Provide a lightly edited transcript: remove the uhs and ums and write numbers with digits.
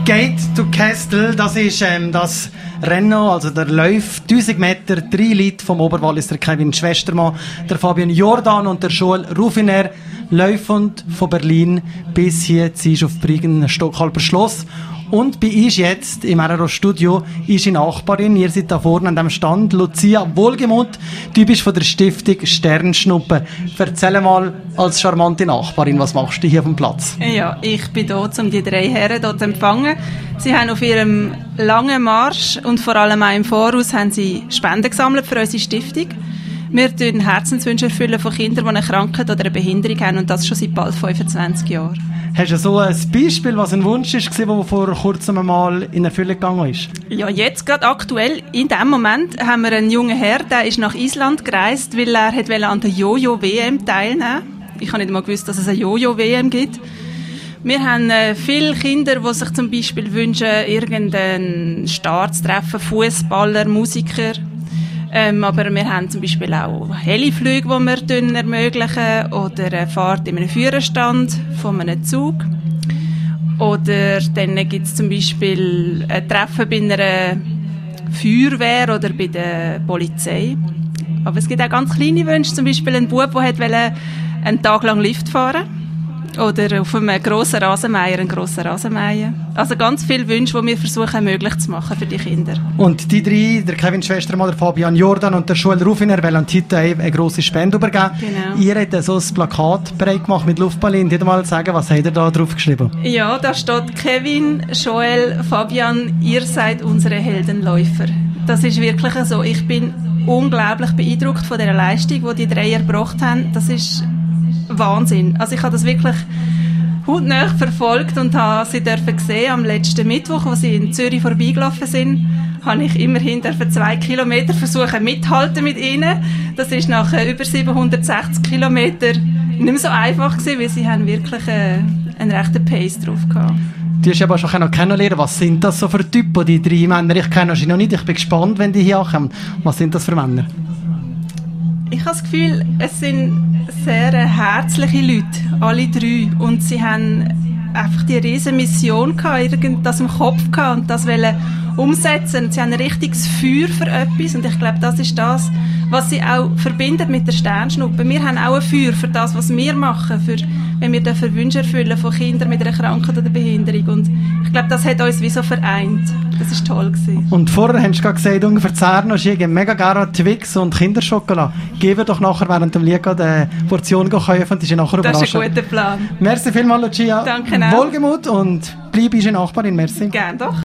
Gate to Castle, das ist das Rennen, also der Lauf, 1000 Meter, 3 Leute vom Oberwalliser Kevin Schwestermann, der Fabian Jordan und der Joel Rufiner laufen von Berlin bis hier auf Briegen, Stockhalber Schloss. Und bei uns jetzt im RRO Studio ist die Nachbarin. Ihr seid da vorne an dem Stand. Lucia Wohlgemuth, du bist von der Stiftung Sternschnuppe. Erzähl mal als charmante Nachbarin, was machst du hier auf dem Platz? Ja, ich bin hier, um die 3 Herren hier zu empfangen. Sie haben auf ihrem langen Marsch und vor allem auch im Voraus haben sie Spenden gesammelt für unsere Stiftung. Wir erfüllen Herzenswünsche von Kindern, die eine Krankheit oder eine Behinderung haben, und das schon seit bald 25 Jahren. Hast du so ein Beispiel, was ein Wunsch war, der vor kurzem mal in Erfüllung gegangen ist? Ja, jetzt gerade aktuell, in diesem Moment, haben wir einen jungen Herr, der ist nach Island gereist, weil er an der Jojo-WM teilnehmen. Ich habe nicht mal gewusst, dass es eine Jojo-WM gibt. Wir haben viele Kinder, die sich zum Beispiel wünschen, irgendeinen Star zu treffen, Fußballer, Musiker. Aber wir haben zum Beispiel auch Heliflüge, die wir ermöglichen, oder eine Fahrt in einem Führerstand von einem Zug. Oder dann gibt es zum Beispiel ein Treffen bei einer Feuerwehr oder bei der Polizei. Aber es gibt auch ganz kleine Wünsche, zum Beispiel ein Bub, der einen Tag lang Lift fahren wollte. Oder auf einem grossen Rasenmäher, einen grossen Rasenmäher. Also ganz viele Wünsche, die wir versuchen möglich zu machen für die Kinder. Und die 3, der Kevin Schwestermann, der Fabian Jordan und der Joel Rufiner, wollen heute eine grosse Spende übergeben. Genau. Ihr habt so ein Plakat bereit gemacht mit Luftballon. Dir mal sagen, was habt ihr da drauf geschrieben? Ja, da steht: Kevin, Joel, Fabian, ihr seid unsere Heldenläufer. Das ist wirklich so. Ich bin unglaublich beeindruckt von der Leistung, die die 3 erbracht haben. Das ist Wahnsinn. Also ich habe das wirklich hautnah verfolgt und habe sie gesehen am letzten Mittwoch, als sie in Zürich vorbeigelaufen sind, habe ich immerhin 2 Kilometer versuchen mithalten mit ihnen. Das ist nach über 760 Kilometern nicht mehr so einfach gewesen, weil sie haben wirklich einen rechten Pace drauf gehabt. Du hast aber schon noch kennenlernen. Was sind das so für Typen, die 3 Männer? Ich kenne sie noch nicht. Ich bin gespannt, wenn die hier kommen. Was sind das für Männer? Ich habe das Gefühl, es sind sehr herzliche Leute, alle 3. Und sie haben einfach die riesen Mission gehabt, irgendwas im Kopf gehabt und das wollen umsetzen. Und sie haben ein richtiges Feuer für etwas. Und ich glaube, das ist das, was sie auch verbindet mit der Sternschnuppe. Wir haben auch ein Feuer für das, was wir machen, wenn wir dafür Wünsche erfüllen von Kindern mit einer Krankheit oder Behinderung. Und ich glaube, das hat uns wie so vereint. Das war toll gewesen. Und vorher hast du gerade gesagt, ungefähr 10 noch schicken mega gerne Twix und Kinderschokolade. Geben wir doch nachher während dem Lied eine Portion kaufen und die nachher überraschen. Das ist ein guter Plan. Merci vielmals, Lucia. Danke auch. Wohlgemut und bleib unsere Nachbarin. Merci. Gerne doch.